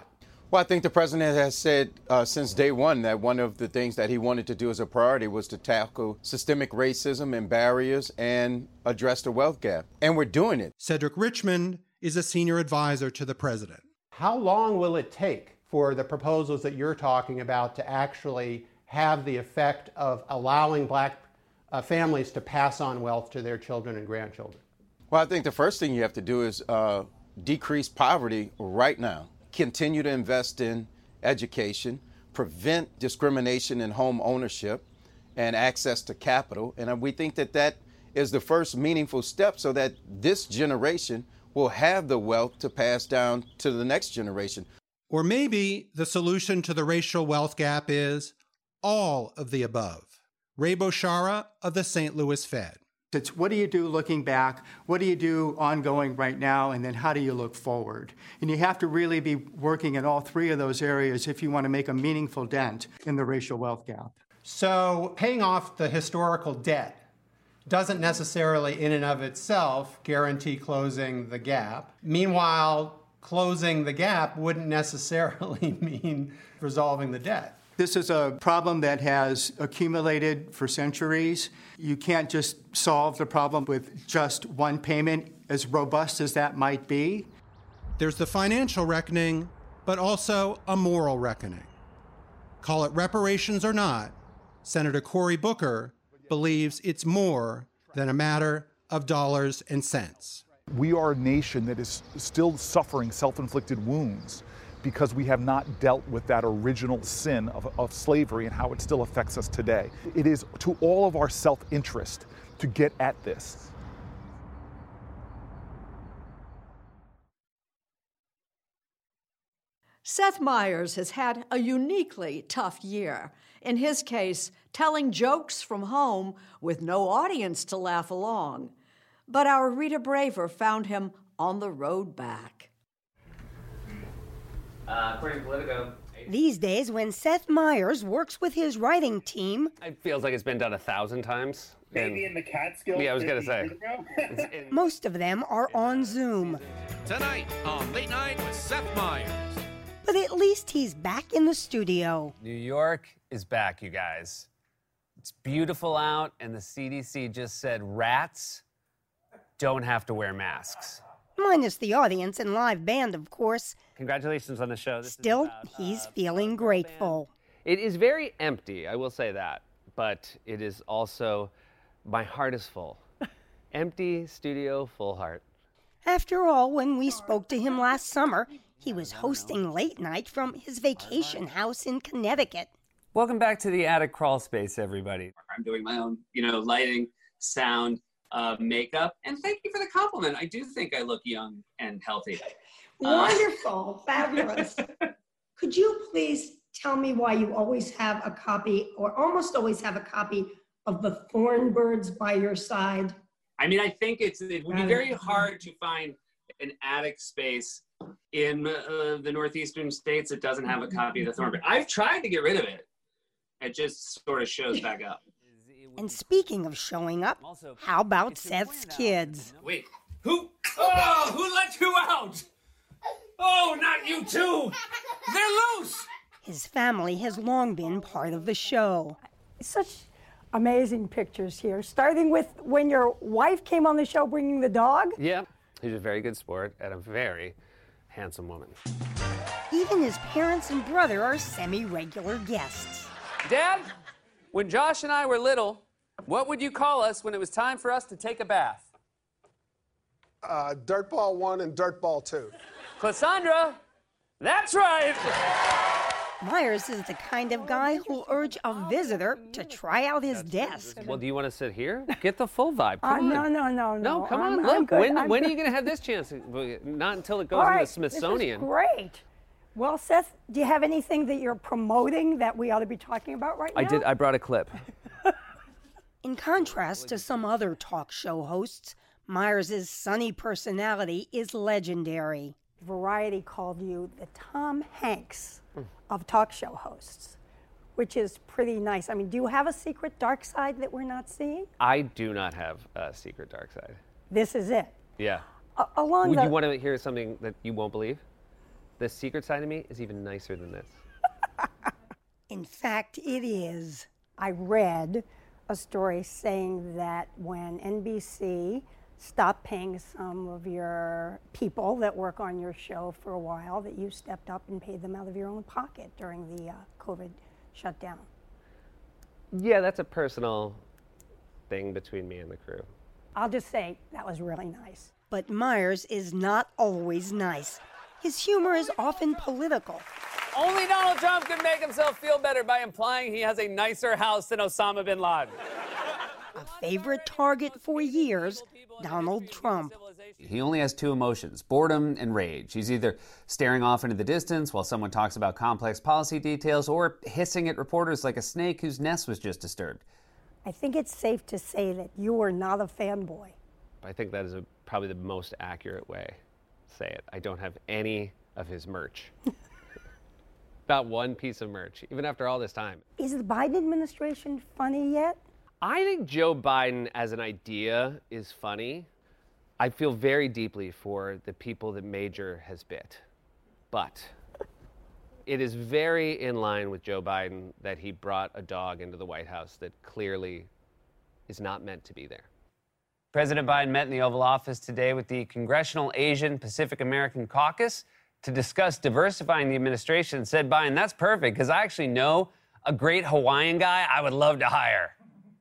Well, I think the president has said since day one that one of the things that he wanted to do as a priority was to tackle systemic racism and barriers and address the wealth gap. And we're doing it. Cedric Richmond is a senior advisor to the president. How long will it take for the proposals that you're talking about to actually have the effect of allowing black families to pass on wealth to their children and grandchildren? Well, I think the first thing you have to do is decrease poverty right now. Continue to invest in education, prevent discrimination in home ownership and access to capital. And we think that that is the first meaningful step so that this generation will have the wealth to pass down to the next generation. Or maybe the solution to the racial wealth gap is all of the above. Ray Boshara of the St. Louis Fed. It's what do you do looking back, what do you do ongoing right now, and then how do you look forward? And you have to really be working in all three of those areas if you want to make a meaningful dent in the racial wealth gap. So paying off the historical debt doesn't necessarily in and of itself guarantee closing the gap. Meanwhile, closing the gap wouldn't necessarily mean resolving the debt. This is a problem that has accumulated for centuries. You can't just solve the problem with just one payment, as robust as that might be. There's the financial reckoning, but also a moral reckoning. Call it reparations or not, Senator Cory Booker believes it's more than a matter of dollars and cents. We are a nation that is still suffering self-inflicted wounds because we have not dealt with that original sin of slavery and how it still affects us today. It is to all of our self-interest to get at this. Seth Meyers has had a uniquely tough year. In his case, telling jokes from home with no audience to laugh along. But our Rita Braver found him on the road back. According to Politico. These days, when Seth Meyers works with his writing team, It feels like it's been done 1,000 times. Maybe in the Catskills. Yeah, I was going to say. most of them are on Zoom. Tonight on Late Night with Seth Meyers. But at least he's back in the studio. New York is back, you guys. It's beautiful out, and the CDC just said rats don't have to wear masks. Minus the audience and live band, of course. Congratulations on the show. Still, he's feeling grateful. It is very empty, I will say that. But it is also, my heart is full. Empty studio, full heart. After all, when we spoke to him last summer, he was hosting Late Night from his vacation house in Connecticut. Welcome back to the attic crawl space, everybody. I'm doing my own, lighting, sound, makeup, and thank you for the compliment. I do think I look young and healthy. Wonderful, fabulous. Could you please tell me why you always have a copy, or almost always have a copy, of the Thornbirds by your side? I mean, I think it would be very hard to find an attic space in the northeastern states that doesn't have a copy of the Thornbirds. I've tried to get rid of it. It just sort of shows back up. And speaking of showing up, how about Seth's kids? Wait, who? Oh, who let you out? Oh, not you too! They're loose! His family has long been part of the show. Such amazing pictures here, starting with when your wife came on the show bringing the dog. Yeah, he's a very good sport and a very handsome woman. Even his parents and brother are semi-regular guests. Dad, when Josh and I were little, what would you call us when it was time for us to take a bath? Dirtball 1 and Dirtball 2. Cassandra, that's right! Myers is the kind of guy who'll urge a visitor to try out his desk. Well, do you want to sit here? Get the full vibe. Come on. No, come on. I'm Look, good. when are you going to have this chance? Not until it goes to the Smithsonian. This is great. Well, Seth, do you have anything that you're promoting that we ought to be talking about right now? I did. I brought a clip. In contrast to some other talk show hosts, Myers' sunny personality is legendary. Variety called you the Tom Hanks of talk show hosts, which is pretty nice. I mean, do you have a secret dark side that we're not seeing? I do not have a secret dark side. This is it. Yeah. Would you want to hear something that you won't believe? the secret side of me is even nicer than this. In fact, it is. I read a story saying that when NBC stopped paying some of your people that work on your show for a while, that you stepped up and paid them out of your own pocket during the COVID shutdown. Yeah, that's a personal thing between me and the crew. I'll just say that was really nice. But Myers is not always nice. His humor is often political. Only Donald Trump can make himself feel better by implying he has a nicer house than Osama bin Laden. A favorite target for years, Donald Trump. He only has two emotions, boredom and rage. He's either staring off into the distance while someone talks about complex policy details or hissing at reporters like a snake whose nest was just disturbed. I think it's safe to say that you are not a fanboy. I think that is probably the most accurate way to say it. I don't have any of his merch. Not one piece of merch, even after all this time. Is the Biden administration funny yet? I think Joe Biden as an idea is funny. I feel very deeply for the people that Major has bit. But it is very in line with Joe Biden that he brought a dog into the White House that clearly is not meant to be there. President Biden met in the Oval Office today with the Congressional Asian Pacific American Caucus to discuss diversifying the administration. Said Biden, that's perfect, because I actually know a great Hawaiian guy I would love to hire.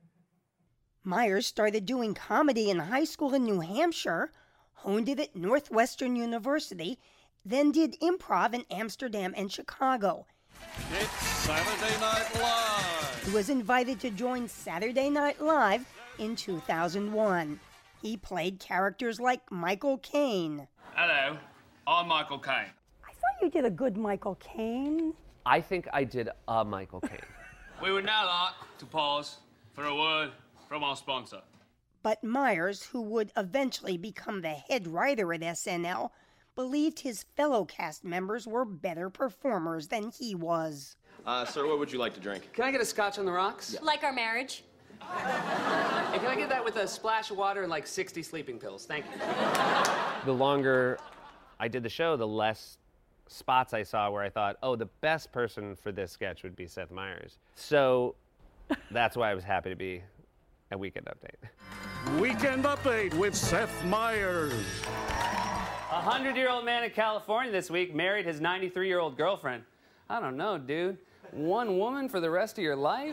Myers started doing comedy in high school in New Hampshire, honed it at Northwestern University, then did improv in Amsterdam and Chicago. It's Saturday Night Live. He was invited to join Saturday Night Live in 2001. He played characters like Michael Caine. Hello, I'm Michael Caine. I thought you did a good Michael Caine. I think I did a Michael Caine. We would now like to pause for a word from our sponsor. But Myers, who would eventually become the head writer at SNL, believed his fellow cast members were better performers than he was. Sir, what would you like to drink? Can I get a scotch on the rocks? Yeah. Like our marriage? And can I get that with a splash of water and like 60 sleeping pills? Thank you. The longer I did the show, the less spots I saw where I thought, oh, the best person for this sketch would be Seth Meyers. So that's why I was happy to be at Weekend Update. Weekend Update with Seth Meyers. A 100-year-old man in California this week married his 93-year-old girlfriend. I don't know, dude. One woman for the rest of your life?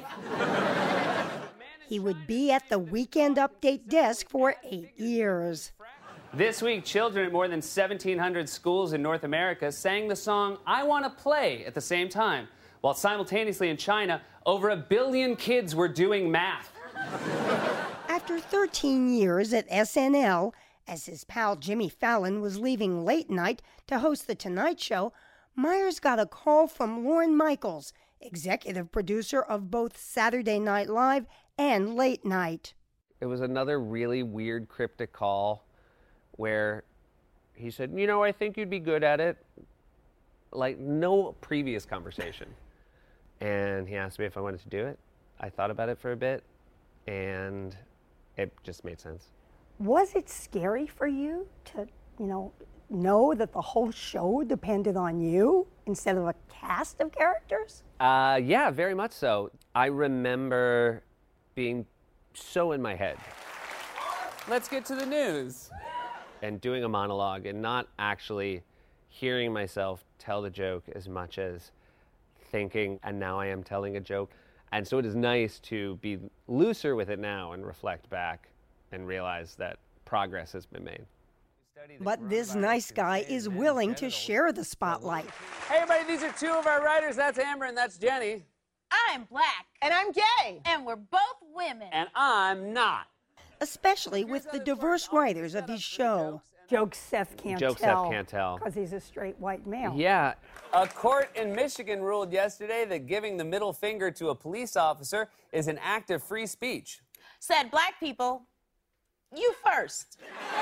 He would be at the Weekend Update desk for 8 years. This week, children at more than 1,700 schools in North America sang the song I Want to Play at the same time, while simultaneously in China, over 1 billion kids were doing math. After 13 years at SNL, as his pal Jimmy Fallon was leaving late night to host The Tonight Show, Myers got a call from Lorne Michaels, executive producer of both Saturday Night Live and Late Night. It was another really weird, cryptic call where he said, you know, I think you'd be good at it. Like, no previous conversation. And he asked me if I wanted to do it. I thought about it for a bit, and it just made sense. Was it scary for you to, know that the whole show depended on you instead of a cast of characters? Yeah, very much so. I remember being so in my head. Let's get to the news. And doing a monologue and not actually hearing myself tell the joke as much as thinking, and now I am telling a joke. And so it is nice to be looser with it now and reflect back and realize that progress has been made. But this nice guy is willing to share the spotlight. Hey, everybody, these are two of our writers. That's Amber and that's Jenny. I'm black. And I'm gay. And we're both women. And I'm not. Especially with the diverse writers of his show. Jokes Seth can't tell. Jokes Seth can't tell. Because he's a straight white male. Yeah. A court in Michigan ruled yesterday that giving the middle finger to a police officer is an act of free speech. Said black people, you first.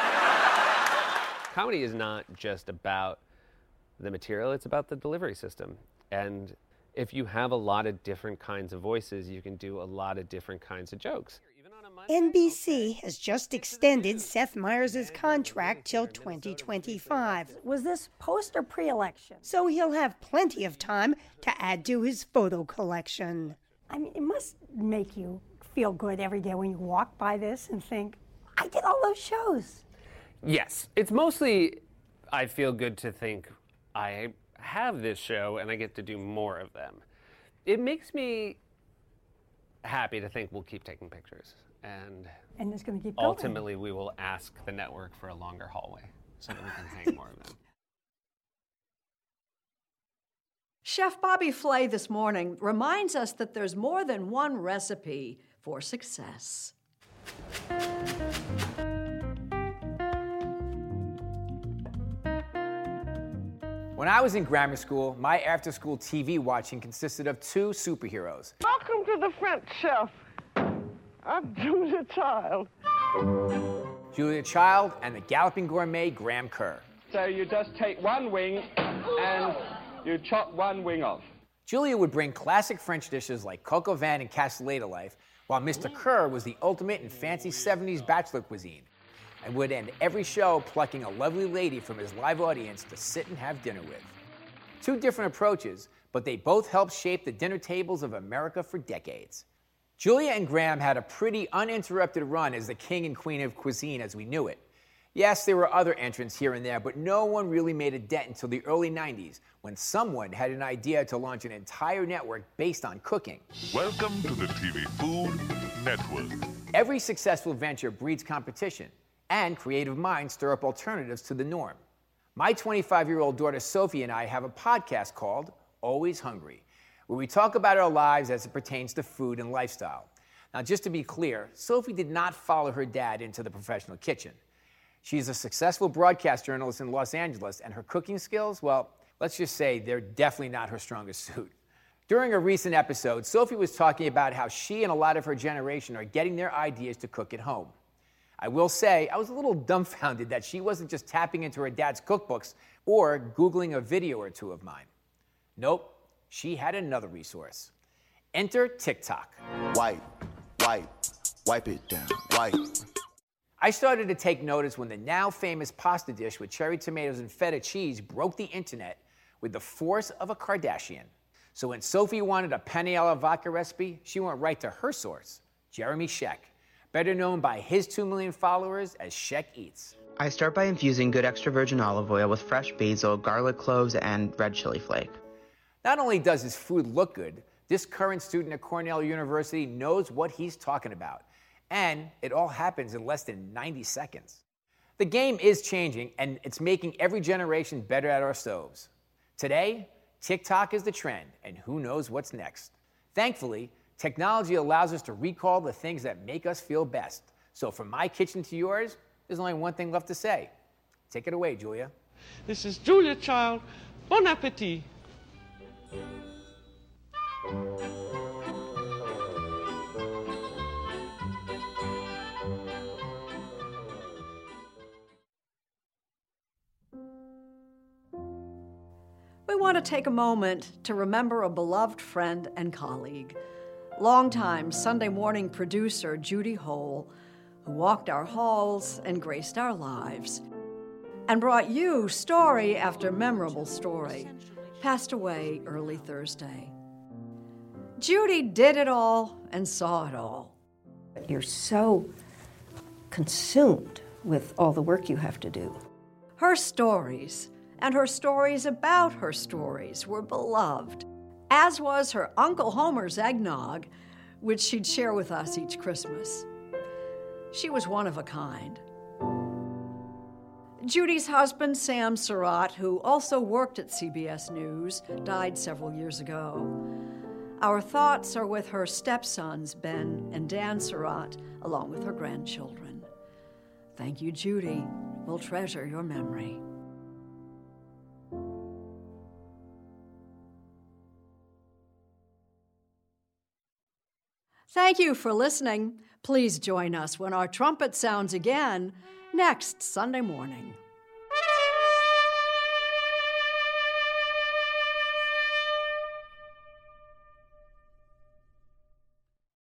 Comedy is not just about the material, it's about the delivery system. And if you have a lot of different kinds of voices, you can do a lot of different kinds of jokes. NBC has just extended Seth Meyers' contract till 2025. Was this post or pre-election? So he'll have plenty of time to add to his photo collection. I mean, it must make you feel good every day when you walk by this and think, I did all those shows. Yes, it's mostly I feel good to think I have this show and I get to do more of them. It makes me happy to think we'll keep taking pictures. And it's going to keep going. Ultimately, we will ask the network for a longer hallway so that we can hang more of them. Chef Bobby Flay this morning reminds us that there's more than one recipe for success. When I was in grammar school, my after-school TV watching consisted of two superheroes. Welcome to the French Chef. I'm Julia Child. Julia Child and the Galloping Gourmet Graham Kerr. So you just take one wing and you chop one wing off. Julia would bring classic French dishes like coq au vin and cassoulet to life, while Mr. Kerr was the ultimate in fancy 70s bachelor cuisine, and would end every show plucking a lovely lady from his live audience to sit and have dinner with. Two different approaches, but they both helped shape the dinner tables of America for decades. Julia and Graham had a pretty uninterrupted run as the king and queen of cuisine as we knew it. Yes, there were other entrants here and there, but no one really made a dent until the early 90s, when someone had an idea to launch an entire network based on cooking. Welcome to the TV Food Network. Every successful venture breeds competition, and creative minds stir up alternatives to the norm. My 25-year-old daughter Sophie and I have a podcast called Always Hungry, where we talk about our lives as it pertains to food and lifestyle. Now, just to be clear, Sophie did not follow her dad into the professional kitchen. She's a successful broadcast journalist in Los Angeles, and her cooking skills, well, let's just say they're definitely not her strongest suit. During a recent episode, Sophie was talking about how she and a lot of her generation are getting their ideas to cook at home. I will say, I was a little dumbfounded that she wasn't just tapping into her dad's cookbooks or Googling a video or two of mine. Nope, she had another resource. Enter TikTok. Wipe it down, wipe. I started to take notice when the now famous pasta dish with cherry tomatoes and feta cheese broke the internet with the force of a Kardashian. So when Sophie wanted a penne alla vodka recipe, she went right to her source, Jeremy Sheck, better known by his 2 million followers as Sheck Eats. I start by infusing good extra virgin olive oil with fresh basil, garlic cloves, and red chili flake. Not only does his food look good, this current student at Cornell University knows what he's talking about. And it all happens in less than 90 seconds. The game is changing, and it's making every generation better at our stoves. Today, TikTok is the trend, and who knows what's next. Thankfully, technology allows us to recall the things that make us feel best. So from my kitchen to yours, there's only one thing left to say. Take it away, Julia. This is Julia Child. Bon appetit. We want to take a moment to remember a beloved friend and colleague, longtime Sunday morning producer Judy Hole, who walked our halls and graced our lives, and brought you story after memorable story, passed away early Thursday. Judy did it all and saw it all. You're so consumed with all the work you have to do. Her stories, and her stories about her stories, were beloved, as was her Uncle Homer's eggnog, which she'd share with us each Christmas. She was one of a kind. Judy's husband, Sam Surratt, who also worked at CBS News, died several years ago. Our thoughts are with her stepsons, Ben and Dan Surratt, along with her grandchildren. Thank you, Judy. We'll treasure your memory. Thank you for listening. Please join us when our trumpet sounds again next Sunday morning.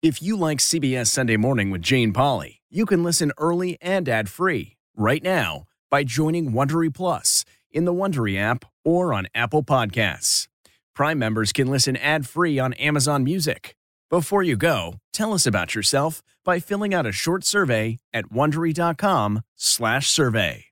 If you like CBS Sunday Morning with Jane Pauley, you can listen early and ad-free right now by joining Wondery Plus in the Wondery app or on Apple Podcasts. Prime members can listen ad-free on Amazon Music. Before you go, tell us about yourself by filling out a short survey at Wondery.com/survey.